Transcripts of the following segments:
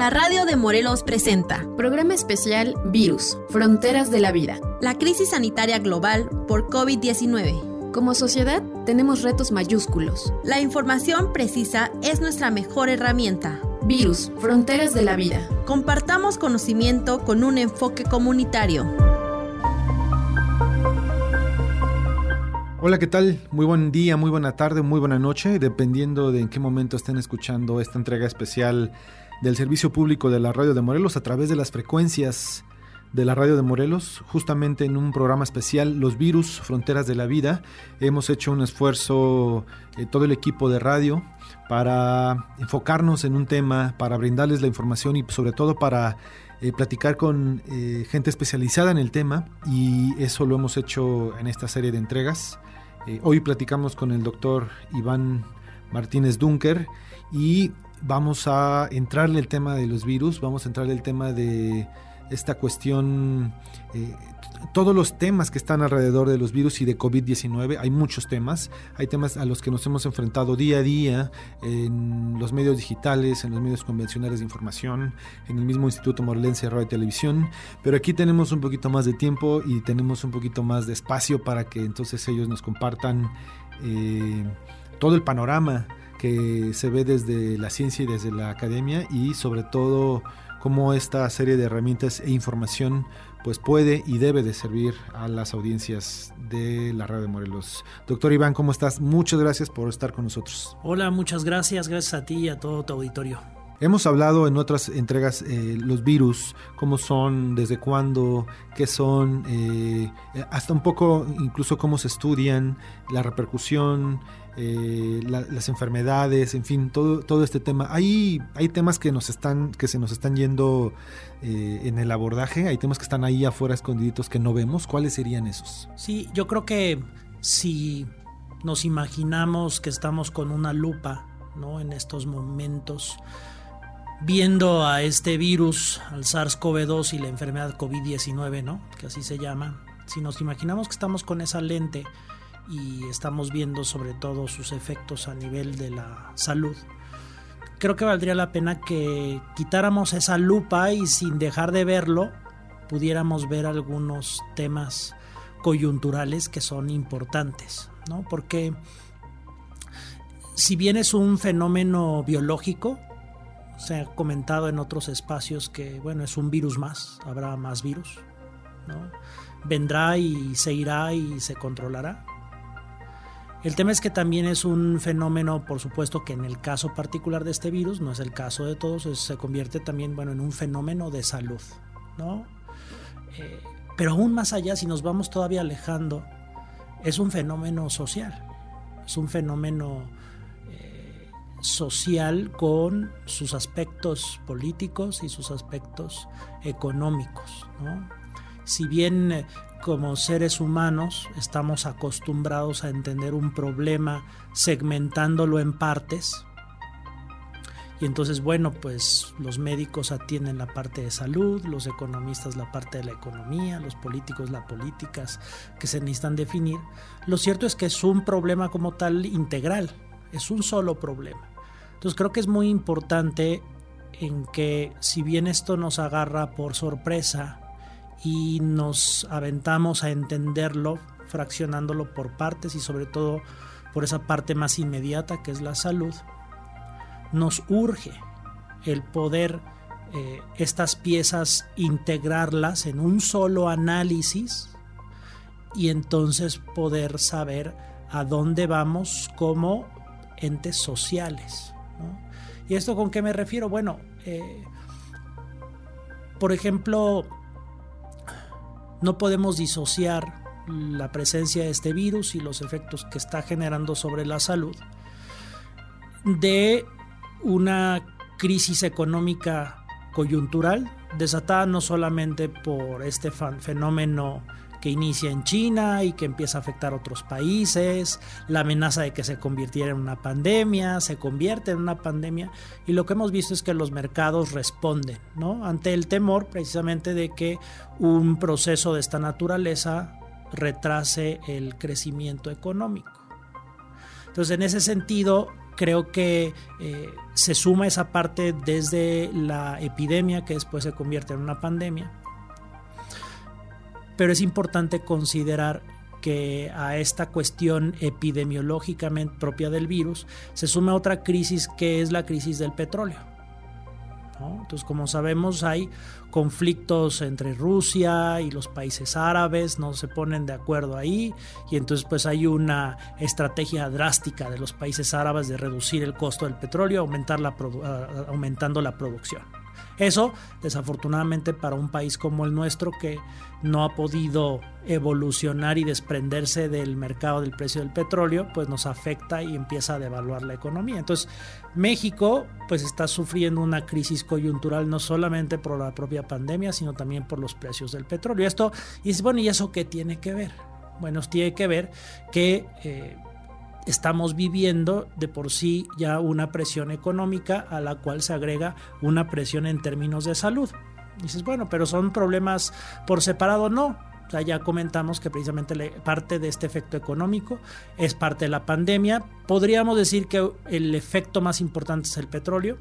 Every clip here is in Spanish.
La radio de Morelos presenta Programa especial Virus, Fronteras de la Vida. La crisis sanitaria global por COVID-19. Como sociedad tenemos retos mayúsculos. La información precisa es nuestra mejor herramienta. Virus, Fronteras de la Vida. Compartamos conocimiento con un enfoque comunitario. Hola, ¿qué tal? Muy buen día, muy buena tarde, muy buena noche, dependiendo de en qué momento estén escuchando esta entrega especial del Servicio Público de la Radio de Morelos a través de las frecuencias de la Radio de Morelos, justamente en un programa especial, Los Virus, Fronteras de la Vida. Hemos hecho un esfuerzo, todo el equipo de radio, para enfocarnos en un tema, para brindarles la información y sobre todo para platicar con gente especializada en el tema, y eso lo hemos hecho en esta serie de entregas. Hoy platicamos con el doctor Iván Martínez Dunker y vamos a entrarle el tema de los virus, vamos a entrarle el tema de esta cuestión, todos los temas que están alrededor de los virus y de COVID-19. Hay muchos temas, hay temas a los que nos hemos enfrentado día a día en los medios digitales, en los medios convencionales de información, en el mismo Instituto Morelense de Radio y Televisión, pero aquí tenemos un poquito más de tiempo y tenemos un poquito más de espacio para que entonces ellos nos compartan todo el panorama que se ve desde la ciencia y desde la academia, y sobre todo cómo esta serie de herramientas e información pues puede y debe de servir a las audiencias de la Radio de Morelos. Doctor Iván, ¿cómo estás? Muchas gracias por estar con nosotros. Hola, muchas gracias a ti y a todo tu auditorio. Hemos hablado en otras entregas los virus, cómo son, desde cuándo, qué son, hasta un poco incluso cómo se estudian, la repercusión, las enfermedades, en fin, todo este tema. Hay temas que se nos están yendo en el abordaje, hay temas que están ahí afuera escondiditos que no vemos. ¿Cuáles serían esos? Sí, yo creo que si nos imaginamos que estamos con una lupa, ¿no?, en estos momentos, viendo a este virus, al SARS-CoV-2 y la enfermedad COVID-19, ¿no?, que así se llama, si nos imaginamos que estamos con esa lente y estamos viendo sobre todo sus efectos a nivel de la salud, creo que valdría la pena que quitáramos esa lupa y, sin dejar de verlo, pudiéramos ver algunos temas coyunturales que son importantes, ¿no? Porque si bien es un fenómeno biológico, se ha comentado en otros espacios que, bueno, es un virus más, habrá más virus, ¿no? Vendrá y se irá y se controlará. El tema es que también es un fenómeno, por supuesto, que en el caso particular de este virus, no es el caso de todos, se convierte también, bueno, en un fenómeno de salud, ¿no? Pero aún más allá, si nos vamos todavía alejando, es un fenómeno social, es un fenómeno social con sus aspectos políticos y sus aspectos económicos, ¿no? Si bien como seres humanos estamos acostumbrados a entender un problema segmentándolo en partes, y entonces, bueno, pues los médicos atienden la parte de salud, los economistas la parte de la economía, los políticos las políticas que se necesitan definir, lo cierto es que es un problema como tal integral, es un solo problema. Entonces creo que es muy importante en que, si bien esto nos agarra por sorpresa y nos aventamos a entenderlo, fraccionándolo por partes y sobre todo por esa parte más inmediata que es la salud, nos urge el poder estas piezas integrarlas en un solo análisis y entonces poder saber a dónde vamos como entes sociales, ¿no? ¿Y esto con qué me refiero? Bueno, por ejemplo, no podemos disociar la presencia de este virus y los efectos que está generando sobre la salud de una crisis económica coyuntural desatada no solamente por este fenómeno que inicia en China y que empieza a afectar a otros países, la amenaza de que se convirtiera en una pandemia, se convierte en una pandemia, y lo que hemos visto es que los mercados responden, ¿no?, ante el temor precisamente de que un proceso de esta naturaleza retrase el crecimiento económico. Entonces, en ese sentido, creo que se suma esa parte desde la epidemia, que después se convierte en una pandemia. Pero es importante considerar que a esta cuestión epidemiológicamente propia del virus se suma otra crisis, que es la crisis del petróleo, ¿no? Entonces, como sabemos, hay conflictos entre Rusia y los países árabes, no se ponen de acuerdo ahí, y entonces pues hay una estrategia drástica de los países árabes de reducir el costo del petróleo, aumentando la producción. Eso, desafortunadamente, para un país como el nuestro, que no ha podido evolucionar y desprenderse del mercado del precio del petróleo, pues nos afecta y empieza a devaluar la economía. Entonces, México pues está sufriendo una crisis coyuntural, no solamente por la propia pandemia, sino también por los precios del petróleo. Esto, y dice, bueno, ¿y eso qué tiene que ver? Bueno, tiene que ver que estamos viviendo de por sí ya una presión económica, a la cual se agrega una presión en términos de salud. Y dices, bueno, pero son problemas por separado. No, o sea, ya comentamos que precisamente parte de este efecto económico es parte de la pandemia. Podríamos decir que el efecto más importante es el petróleo.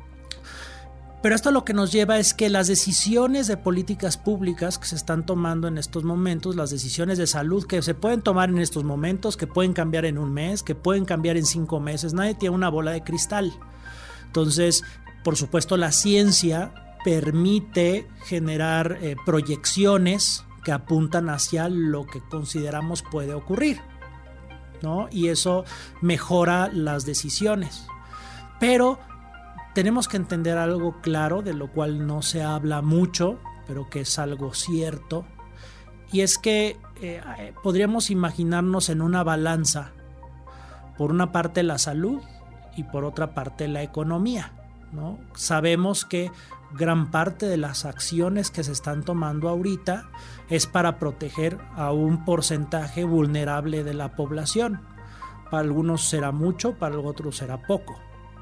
Pero esto lo que nos lleva es que las decisiones de políticas públicas que se están tomando en estos momentos, las decisiones de salud que se pueden tomar en estos momentos, que pueden cambiar en un mes, que pueden cambiar en 5 meses, nadie tiene una bola de cristal. Entonces, por supuesto, la ciencia permite generar proyecciones que apuntan hacia lo que consideramos puede ocurrir, ¿no? Y eso mejora las decisiones. Pero tenemos que entender algo claro, de lo cual no se habla mucho, pero que es algo cierto, y es que podríamos imaginarnos en una balanza, por una parte la salud y por otra parte la economía, ¿no? Sabemos que gran parte de las acciones que se están tomando ahorita es para proteger a un porcentaje vulnerable de la población. Para algunos será mucho, para otros será poco.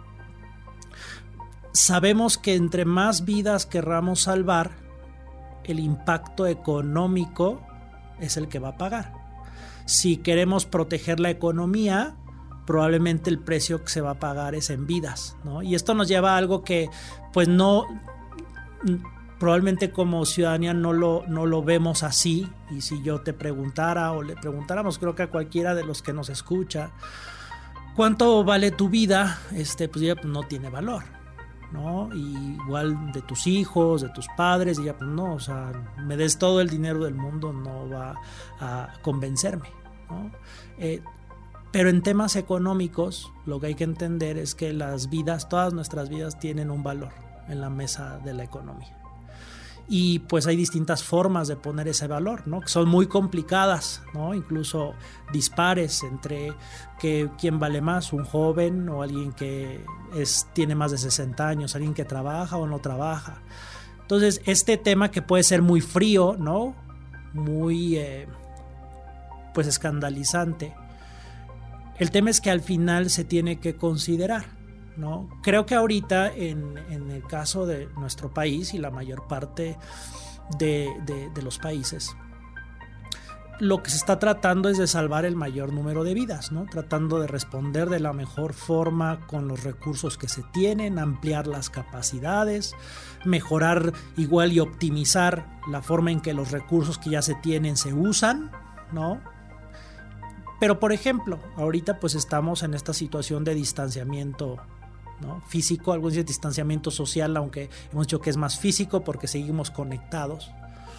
Sabemos que entre más vidas querramos salvar, el impacto económico es el que va a pagar. Si queremos proteger la economía, probablemente el precio que se va a pagar es en vidas, ¿no? Y esto nos lleva a algo que pues no, probablemente como ciudadanía no lo vemos así. Y si yo te preguntara o le preguntáramos, creo que a cualquiera de los que nos escucha, ¿cuánto vale tu vida? Pues ya no tiene valor, ¿no? Y igual de tus hijos, de tus padres, y ya pues no, o sea, me des todo el dinero del mundo, no va a convencerme, ¿no? Pero en temas económicos, lo que hay que entender es que las vidas, todas nuestras vidas tienen un valor en la mesa de la economía. Y pues hay distintas formas de poner ese valor, ¿no? Que son muy complicadas, ¿no? Incluso dispares entre quién vale más, un joven o alguien que tiene más de 60 años, alguien que trabaja o no trabaja. Entonces, este tema que puede ser muy frío, ¿no? Muy pues escandalizante. El tema es que al final se tiene que considerar, ¿no? Creo que ahorita en el caso de nuestro país y la mayor parte de los países, lo que se está tratando es de salvar el mayor número de vidas, ¿no? Tratando de responder de la mejor forma con los recursos que se tienen, ampliar las capacidades, mejorar igual y optimizar la forma en que los recursos que ya se tienen se usan, ¿no? Pero, por ejemplo, ahorita pues estamos en esta situación de distanciamiento, ¿no? Físico, algo de distanciamiento social, aunque hemos dicho que es más físico porque seguimos conectados.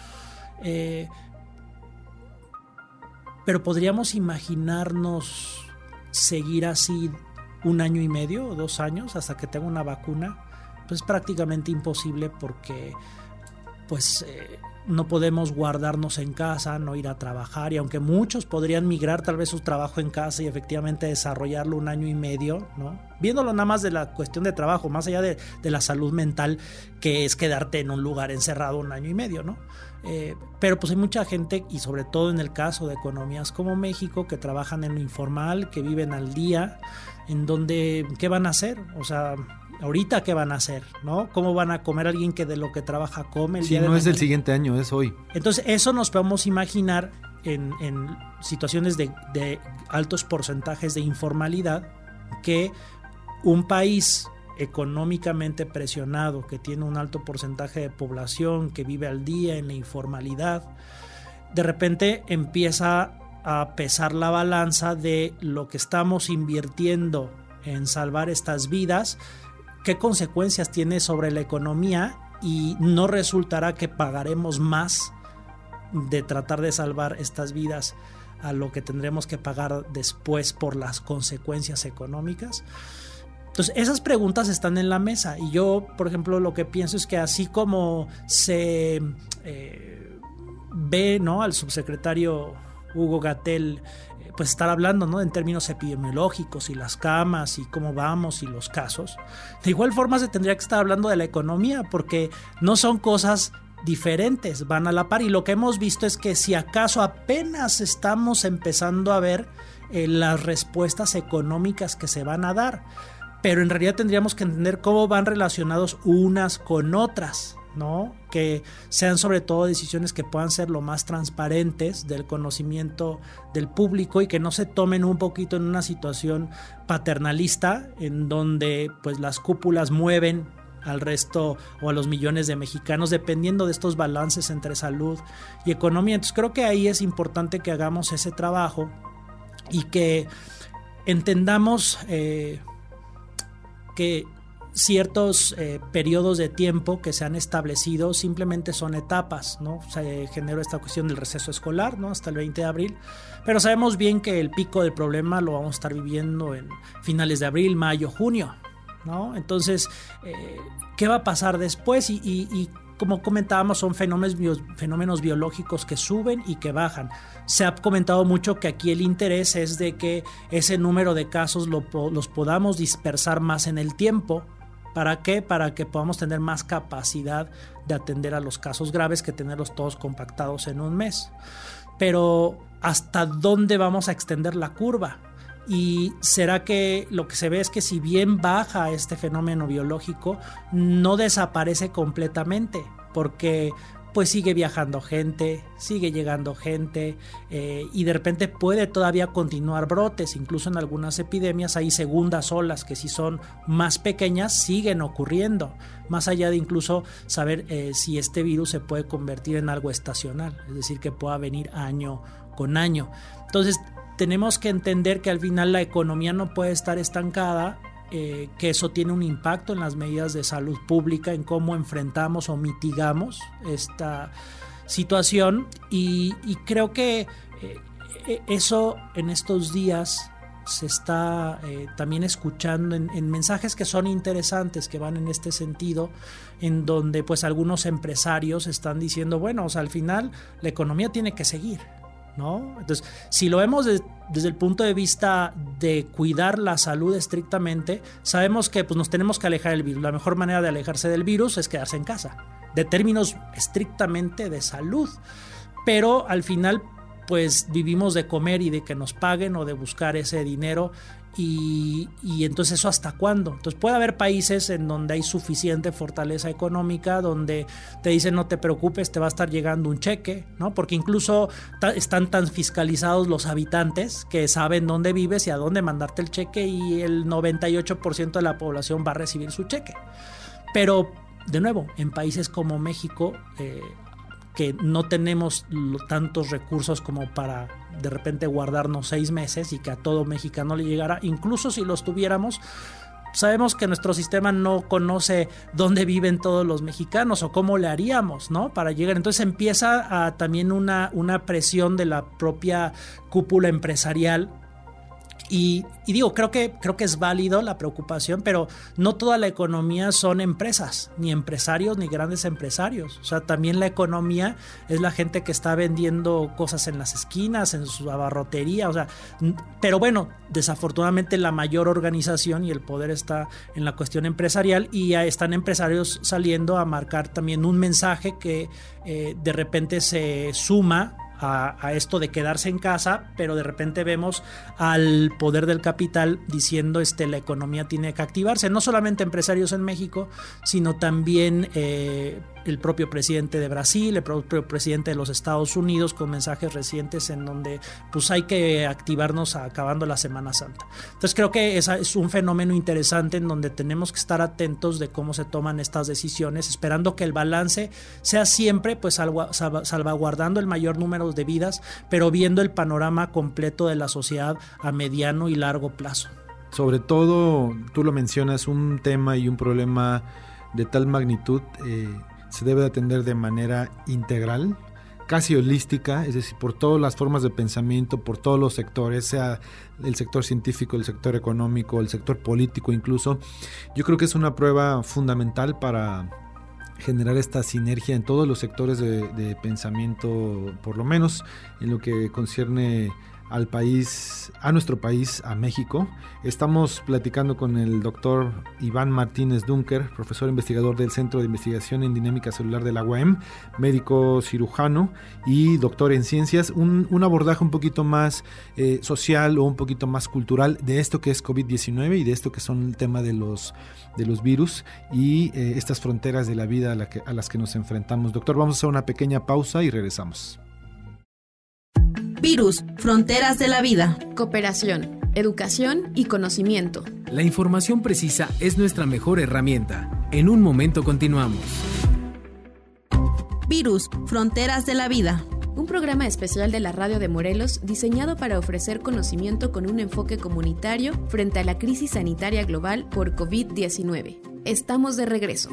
Pero podríamos imaginarnos seguir así 1 año y medio o 2 años hasta que tenga una vacuna. Pues es prácticamente imposible porque pues no podemos guardarnos en casa, no ir a trabajar, y aunque muchos podrían migrar tal vez su trabajo en casa y efectivamente desarrollarlo 1 año y medio, ¿no? Viéndolo nada más de la cuestión de trabajo, más allá de la salud mental, que es quedarte en un lugar encerrado 1 año y medio, ¿no? Pero pues hay mucha gente, y sobre todo en el caso de economías como México, que trabajan en lo informal, que viven al día, en donde, ¿qué van a hacer? O sea, ahorita ¿qué van a hacer? ¿No? ¿Cómo van a comer alguien que de lo que trabaja come el día de mañana? No es del siguiente año, es hoy. Entonces eso nos podemos imaginar en situaciones de altos porcentajes de informalidad, que un país económicamente presionado, que tiene un alto porcentaje de población que vive al día en la informalidad, de repente empieza a pesar la balanza de lo que estamos invirtiendo en salvar estas vidas, qué consecuencias tiene sobre la economía, y no resultará que pagaremos más de tratar de salvar estas vidas a lo que tendremos que pagar después por las consecuencias económicas. Entonces esas preguntas están en la mesa, y yo, por ejemplo, lo que pienso es que así como se ve, ¿no?, al subsecretario Hugo Gatell pues estar hablando, ¿no?, en términos epidemiológicos y las camas y cómo vamos y los casos, de igual forma se tendría que estar hablando de la economía, porque no son cosas diferentes, van a la par, y lo que hemos visto es que si acaso apenas estamos empezando a ver las respuestas económicas que se van a dar, pero en realidad tendríamos que entender cómo van relacionados unas con otras, ¿no? Que sean sobre todo decisiones que puedan ser lo más transparentes del conocimiento del público, y que no se tomen un poquito en una situación paternalista en donde pues las cúpulas mueven al resto o a los millones de mexicanos dependiendo de estos balances entre salud y economía. Entonces creo que ahí es importante que hagamos ese trabajo y que entendamos que ciertos periodos de tiempo que se han establecido simplemente son etapas, ¿no? Se generó esta cuestión del receso escolar, ¿no?, hasta el 20 de abril, pero sabemos bien que el pico del problema lo vamos a estar viviendo en finales de abril, mayo, junio, ¿no? Entonces, ¿qué va a pasar después? Y como comentábamos, son fenómenos biológicos que suben y que bajan. Se ha comentado mucho que aquí el interés es de que ese número de casos los podamos dispersar más en el tiempo. ¿Para qué? Para que podamos tener más capacidad de atender a los casos graves que tenerlos todos compactados en un mes. Pero ¿hasta dónde vamos a extender la curva? Y será que lo que se ve es que si bien baja este fenómeno biológico, no desaparece completamente, porque pues sigue viajando gente, sigue llegando gente, y de repente puede todavía continuar brotes. Incluso en algunas epidemias hay segundas olas que, si son más pequeñas, siguen ocurriendo, más allá de incluso saber si este virus se puede convertir en algo estacional, es decir, que pueda venir año con año. Entonces tenemos que entender que al final la economía no puede estar estancada, que eso tiene un impacto en las medidas de salud pública, en cómo enfrentamos o mitigamos esta situación, y creo que eso en estos días se está también escuchando en mensajes que son interesantes, que van en este sentido, en donde pues algunos empresarios están diciendo, bueno, o sea, al final la economía tiene que seguir, ¿no? Entonces, si lo vemos desde el punto de vista de cuidar la salud estrictamente, sabemos que pues, nos tenemos que alejar del virus. La mejor manera de alejarse del virus es quedarse en casa, de términos estrictamente de salud. Pero al final, pues vivimos de comer y de que nos paguen, o de buscar ese dinero. Y entonces, ¿eso hasta cuándo? Entonces puede haber países en donde hay suficiente fortaleza económica, donde te dicen no te preocupes, te va a estar llegando un cheque, ¿no? Porque incluso están tan fiscalizados los habitantes que saben dónde vives y a dónde mandarte el cheque, y el 98% de la población va a recibir su cheque. Pero de nuevo, en países como México, que no tenemos tantos recursos como para de repente guardarnos 6 meses y que a todo mexicano le llegara, incluso si los tuviéramos, sabemos que nuestro sistema no conoce dónde viven todos los mexicanos o cómo le haríamos, ¿no?, para llegar. Entonces empieza también una presión de la propia cúpula empresarial. Y digo, creo que es válido la preocupación, pero no toda la economía son empresas, ni empresarios, ni grandes empresarios. O sea, también la economía es la gente que está vendiendo cosas en las esquinas, en su abarrotería. O sea, pero bueno, desafortunadamente la mayor organización y el poder está en la cuestión empresarial, y ya están empresarios saliendo a marcar también un mensaje que de repente se suma a esto de quedarse en casa, pero de repente vemos al poder del capital diciendo la economía tiene que activarse. No solamente empresarios en México, sino también el propio presidente de Brasil, el propio presidente de los Estados Unidos, con mensajes recientes en donde pues hay que activarnos acabando la Semana Santa. Entonces creo que es un fenómeno interesante en donde tenemos que estar atentos de cómo se toman estas decisiones, esperando que el balance sea siempre pues salvaguardando el mayor número de vidas, pero viendo el panorama completo de la sociedad a mediano y largo plazo. Sobre todo, tú lo mencionas, un tema y un problema de tal magnitud se debe de atender de manera integral, casi holística, es decir, por todas las formas de pensamiento, por todos los sectores, sea el sector científico, el sector económico, el sector político incluso. Yo creo que es una prueba fundamental para generar esta sinergia en todos los sectores de pensamiento, por lo menos en lo que concierne al país, a nuestro país, a México. Estamos platicando con el doctor Iván Martínez Dunker, profesor investigador del Centro de Investigación en Dinámica Celular de la UAM, médico cirujano y doctor en ciencias. Un abordaje un poquito más social o un poquito más cultural de esto que es COVID-19 y de esto que son el tema de los virus y estas fronteras de la vida a las que nos enfrentamos. Doctor, vamos a hacer una pequeña pausa y regresamos. Virus, fronteras de la vida. Cooperación, educación y conocimiento. La información precisa es nuestra mejor herramienta. En un momento continuamos. Virus, fronteras de la vida. Un programa especial de la Radio de Morelos diseñado para ofrecer conocimiento con un enfoque comunitario frente a la crisis sanitaria global por COVID-19. Estamos de regreso.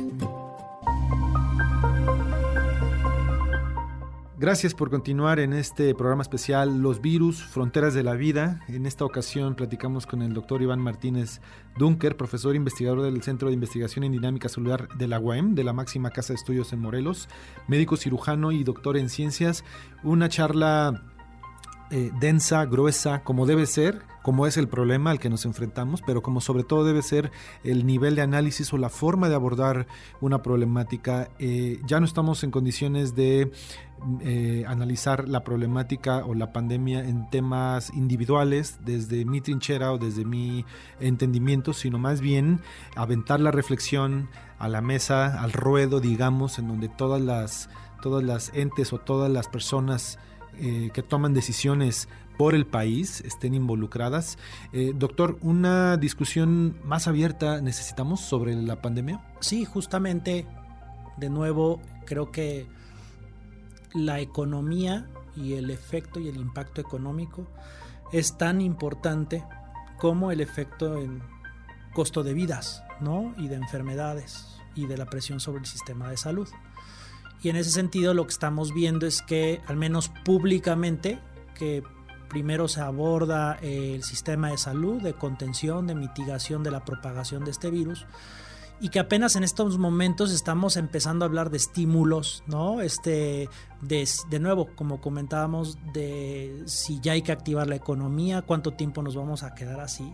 Gracias por continuar en este programa especial Los Virus, Fronteras de la Vida. En esta ocasión platicamos con el doctor Iván Martínez Dunker, profesor investigador del Centro de Investigación en Dinámica Celular de la UAM, de la máxima casa de estudios en Morelos, médico cirujano y doctor en ciencias. Una charla densa, gruesa, como debe ser, como es el problema al que nos enfrentamos, pero como sobre todo debe ser el nivel de análisis o la forma de abordar una problemática. Ya no estamos en condiciones de analizar la problemática o la pandemia en temas individuales desde mi trinchera o desde mi entendimiento, sino más bien aventar la reflexión a la mesa, al ruedo, digamos, en donde todas las entes o todas las personas que toman decisiones por el país estén involucradas. Doctor, ¿una discusión más abierta necesitamos sobre la pandemia? Sí, justamente, de nuevo, creo que la economía y el efecto y el impacto económico es tan importante como el efecto en costo de vidas, ¿no? Y de enfermedades y de la presión sobre el sistema de salud. Y en ese sentido lo que estamos viendo es que, al menos públicamente, que primero se aborda el sistema de salud, de contención, de mitigación de la propagación de este virus, y que apenas en estos momentos estamos empezando a hablar de estímulos, ¿no? De nuevo, como comentábamos, de si ya hay que activar la economía, cuánto tiempo nos vamos a quedar así.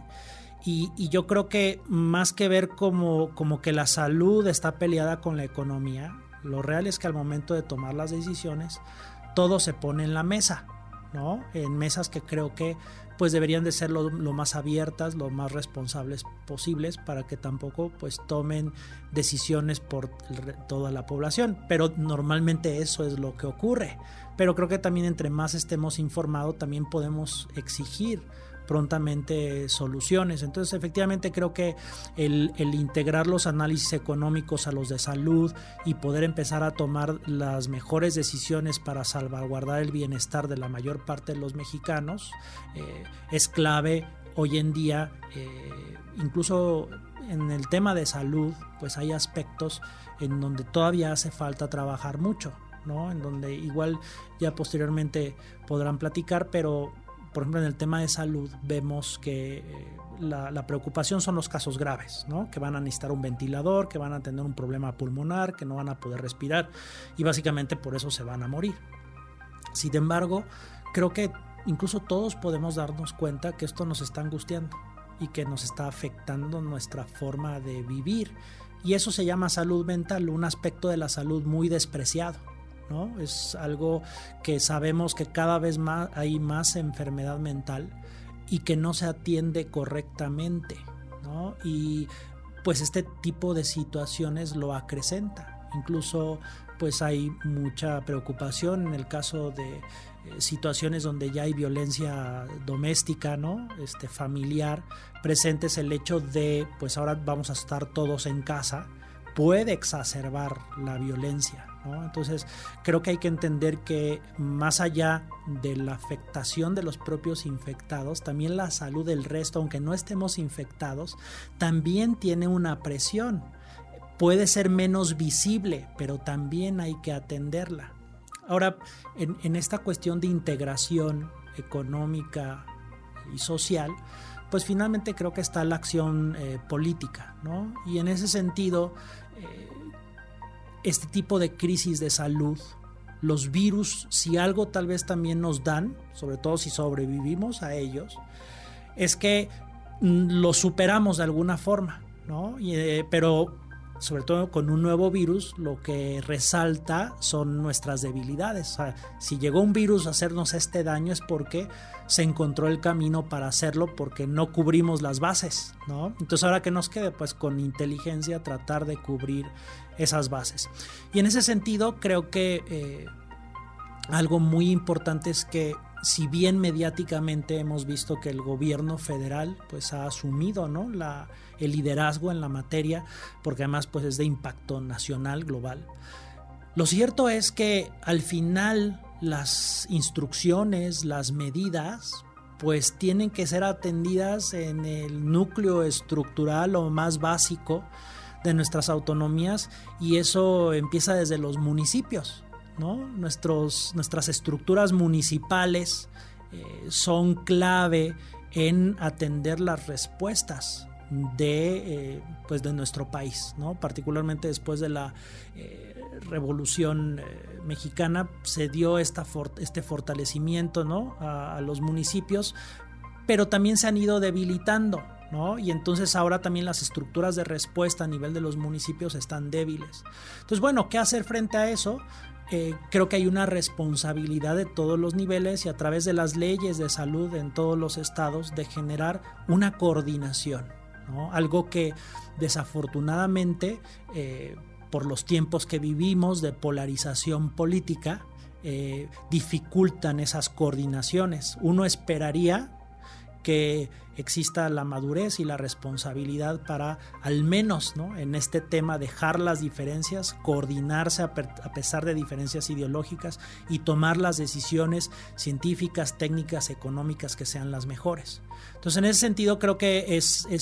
Y yo creo que más que ver como que la salud está peleada con la economía, lo real es que al momento de tomar las decisiones, todo se pone en la mesa, ¿no? En mesas que creo que pues deberían de ser lo más abiertas, lo más responsables posibles, para que tampoco pues tomen decisiones por toda la población. Pero normalmente eso es lo que ocurre. Pero creo que también entre más estemos informados, también podemos exigir prontamente soluciones. Entonces, efectivamente, creo que el integrar los análisis económicos a los de salud y poder empezar a tomar las mejores decisiones para salvaguardar el bienestar de la mayor parte de los mexicanos es clave hoy en día. Incluso en el tema de salud, pues hay aspectos en donde todavía hace falta trabajar mucho, ¿no? En donde igual ya posteriormente podrán platicar, pero por ejemplo, en el tema de salud vemos que la preocupación son los casos graves, ¿no? Que van a necesitar un ventilador, que van a tener un problema pulmonar, que no van a poder respirar y básicamente por eso se van a morir. Sin embargo, creo que incluso todos podemos darnos cuenta que esto nos está angustiando y que nos está afectando nuestra forma de vivir. Y eso se llama salud mental, un aspecto de la salud muy despreciado, ¿no? Es algo que sabemos que cada vez más hay más enfermedad mental y que no se atiende correctamente, ¿no? Y pues este tipo de situaciones lo acrecenta. Incluso pues hay mucha preocupación en el caso de situaciones donde ya hay violencia doméstica, ¿no? Familiar, presentes, el hecho de pues ahora vamos a estar todos en casa puede exacerbar la violencia, ¿no? Entonces creo que hay que entender que más allá de la afectación de los propios infectados, también la salud del resto, aunque no estemos infectados, también tiene una presión. Puede ser menos visible, pero también hay que atenderla. Ahora, en esta cuestión de integración económica y social, pues finalmente creo que está la acción política, ¿no? Y en ese sentido, este tipo de crisis de salud, los virus, si algo tal vez también nos dan, sobre todo si sobrevivimos a ellos, es que los superamos de alguna forma, ¿no? Pero sobre todo con un nuevo virus, lo que resalta son nuestras debilidades. O sea, si llegó un virus a hacernos este daño es porque se encontró el camino para hacerlo, porque no cubrimos las bases, ¿no? Entonces ahora que nos quede, pues con inteligencia tratar de cubrir esas bases. Y en ese sentido creo que algo muy importante es que si bien mediáticamente hemos visto que el gobierno federal pues ha asumido, ¿no?, el liderazgo en la materia, porque además pues es de impacto nacional, global. Lo cierto es que al final las instrucciones, las medidas, pues tienen que ser atendidas en el núcleo estructural o más básico de nuestras autonomías, y eso empieza desde los municipios, ¿no? Nuestras estructuras municipales son clave en atender las respuestas de nuestro país, ¿no? Particularmente después de la Revolución Mexicana se dio este fortalecimiento, ¿no?, a los municipios, pero también se han ido debilitando, ¿no? Y entonces ahora también las estructuras de respuesta a nivel de los municipios están débiles. Entonces, bueno, ¿qué hacer frente a eso? Creo que hay una responsabilidad de todos los niveles y a través de las leyes de salud en todos los estados de generar una coordinación, ¿no? Algo que desafortunadamente por los tiempos que vivimos de polarización política dificultan esas coordinaciones. Uno esperaría que exista la madurez y la responsabilidad para al menos, ¿no?, en este tema dejar las diferencias, coordinarse a pesar de diferencias ideológicas y tomar las decisiones científicas, técnicas, económicas que sean las mejores. Entonces, en ese sentido creo que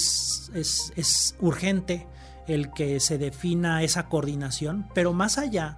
es urgente el que se defina esa coordinación, pero más allá,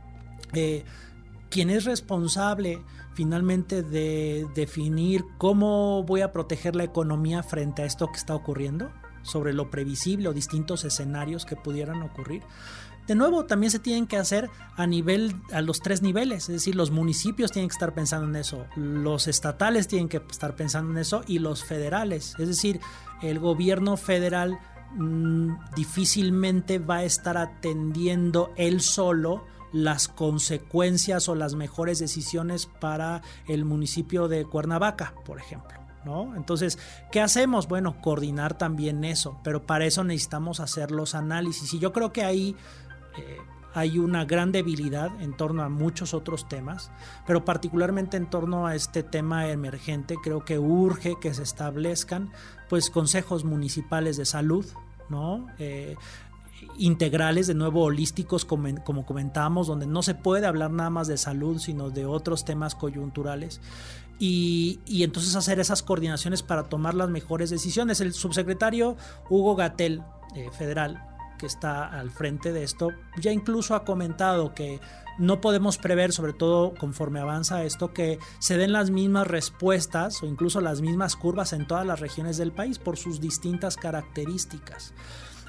quien es responsable finalmente de definir cómo voy a proteger la economía frente a esto que está ocurriendo, sobre lo previsible o distintos escenarios que pudieran ocurrir. De nuevo, también se tienen que hacer a los tres niveles, es decir, los municipios tienen que estar pensando en eso, los estatales tienen que estar pensando en eso y los federales, es decir, el gobierno federal difícilmente va a estar atendiendo él solo las consecuencias o las mejores decisiones para el municipio de Cuernavaca, por ejemplo, ¿no? Entonces, ¿qué hacemos? Bueno, coordinar también eso, pero para eso necesitamos hacer los análisis, y yo creo que ahí hay una gran debilidad en torno a muchos otros temas, pero particularmente en torno a este tema emergente. Creo que urge que se establezcan pues consejos municipales de salud, ¿no?, integrales, de nuevo holísticos, como comentábamos, donde no se puede hablar nada más de salud, sino de otros temas coyunturales, y entonces hacer esas coordinaciones para tomar las mejores decisiones. El subsecretario Hugo Gatell, federal, que está al frente de esto, ya incluso ha comentado que no podemos prever, sobre todo conforme avanza esto, que se den las mismas respuestas o incluso las mismas curvas en todas las regiones del país por sus distintas características.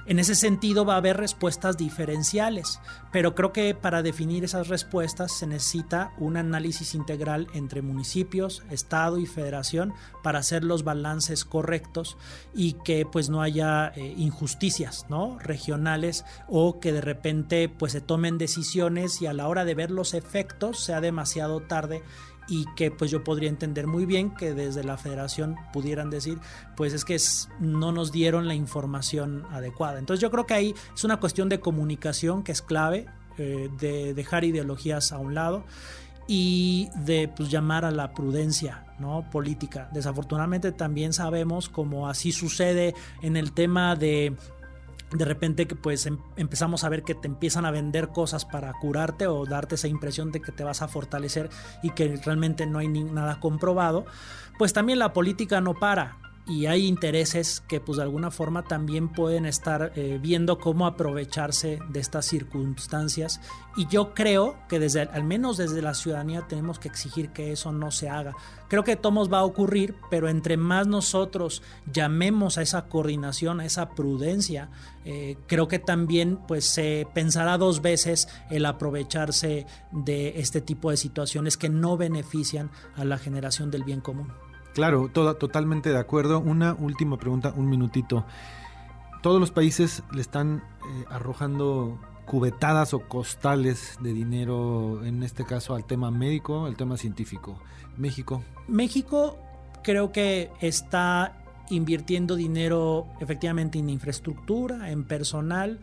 En ese sentido va a haber respuestas diferenciales, pero creo que para definir esas respuestas se necesita un análisis integral entre municipios, estado y federación para hacer los balances correctos y que pues no haya injusticias, ¿no?, regionales, o que de repente pues se tomen decisiones y a la hora de ver los efectos sea demasiado tarde, y que pues yo podría entender muy bien que desde la federación pudieran decir pues es que no nos dieron la información adecuada. Entonces yo creo que ahí es una cuestión de comunicación que es clave, de dejar ideologías a un lado y de pues llamar a la prudencia, ¿no?, política. Desafortunadamente también sabemos, como así sucede en el tema de repente que pues empezamos a ver que te empiezan a vender cosas para curarte o darte esa impresión de que te vas a fortalecer y que realmente no hay nada comprobado, pues también la política no para. Y hay intereses que pues de alguna forma también pueden estar viendo cómo aprovecharse de estas circunstancias, y yo creo que al menos desde la ciudadanía tenemos que exigir que eso no se haga. Creo que todo va a ocurrir, pero entre más nosotros llamemos a esa coordinación, a esa prudencia, creo que también pues se pensará dos veces el aprovecharse de este tipo de situaciones que no benefician a la generación del bien común. Claro, totalmente de acuerdo. Una última pregunta, un minutito. Todos los países le están arrojando cubetadas o costales de dinero, en este caso al tema médico, al tema científico. México creo que está invirtiendo dinero efectivamente en infraestructura, en personal.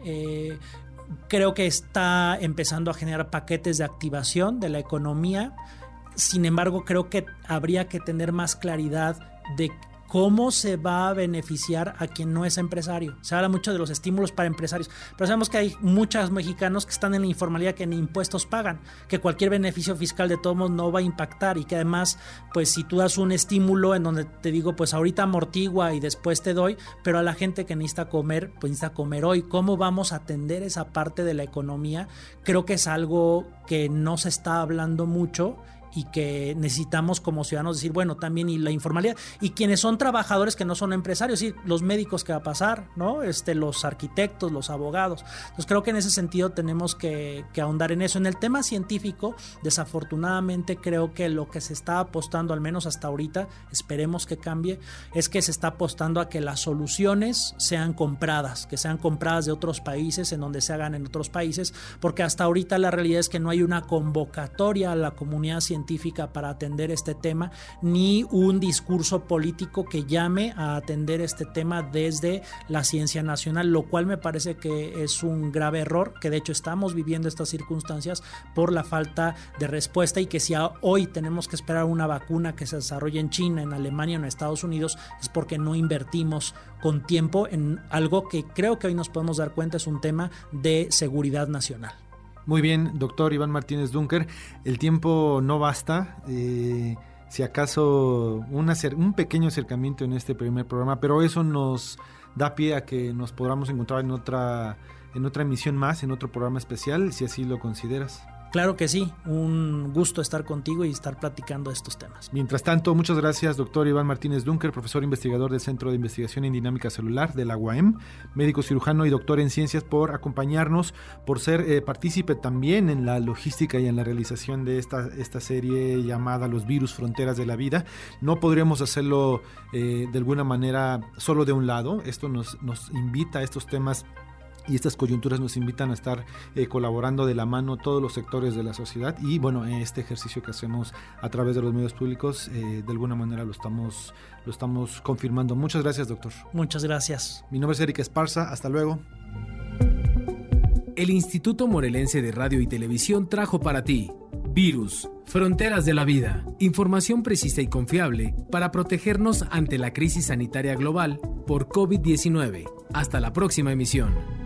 Creo que está empezando a generar paquetes de activación de la economía. Sin embargo, creo que habría que tener más claridad de cómo se va a beneficiar a quien no es empresario. Se habla mucho de los estímulos para empresarios, pero sabemos que hay muchos mexicanos que están en la informalidad, que ni impuestos pagan, que cualquier beneficio fiscal de todos modos no va a impactar, y que además, pues si tú das un estímulo en donde te digo, pues ahorita amortigua y después te doy, pero a la gente que necesita comer, pues necesita comer hoy. ¿Cómo vamos a atender esa parte de la economía? Creo que es algo que no se está hablando mucho y que necesitamos como ciudadanos decir, bueno, también, y la informalidad, y quienes son trabajadores que no son empresarios, y los médicos, ¿qué va a pasar?, ¿no? Los arquitectos, los abogados. Entonces creo que en ese sentido tenemos que ahondar en eso. En el tema científico, desafortunadamente creo que lo que se está apostando, al menos hasta ahorita, esperemos que cambie, es que se está apostando a que las soluciones sean compradas, que sean compradas de otros países, en donde se hagan en otros países, porque hasta ahorita la realidad es que no hay una convocatoria a la comunidad científica para atender este tema, ni un discurso político que llame a atender este tema desde la ciencia nacional, lo cual me parece que es un grave error, que de hecho estamos viviendo estas circunstancias por la falta de respuesta, y que si hoy tenemos que esperar una vacuna que se desarrolle en China, en Alemania, en Estados Unidos, es porque no invertimos con tiempo en algo que creo que hoy nos podemos dar cuenta es un tema de seguridad nacional. Muy bien, doctor Iván Martínez Dunker, el tiempo no basta, si acaso un pequeño acercamiento en este primer programa, pero eso nos da pie a que nos podamos encontrar en otra emisión más, en otro programa especial, si así lo consideras. Claro que sí, un gusto estar contigo y estar platicando de estos temas. Mientras tanto, muchas gracias, doctor Iván Martínez Dunker, profesor investigador del Centro de Investigación en Dinámica Celular de la UAM, médico cirujano y doctor en ciencias, por acompañarnos, por ser partícipe también en la logística y en la realización de esta serie llamada Los virus, fronteras de la vida. No podríamos hacerlo de alguna manera solo de un lado. Esto nos invita a estos temas, y estas coyunturas nos invitan a estar colaborando de la mano todos los sectores de la sociedad, y bueno, este ejercicio que hacemos a través de los medios públicos, de alguna manera lo estamos confirmando. Muchas gracias, doctor. Muchas gracias. Mi nombre es Eric Esparza, hasta luego. El Instituto Morelense de Radio y Televisión trajo para ti Virus, fronteras de la vida, información precisa y confiable para protegernos ante la crisis sanitaria global por COVID-19. Hasta la próxima emisión.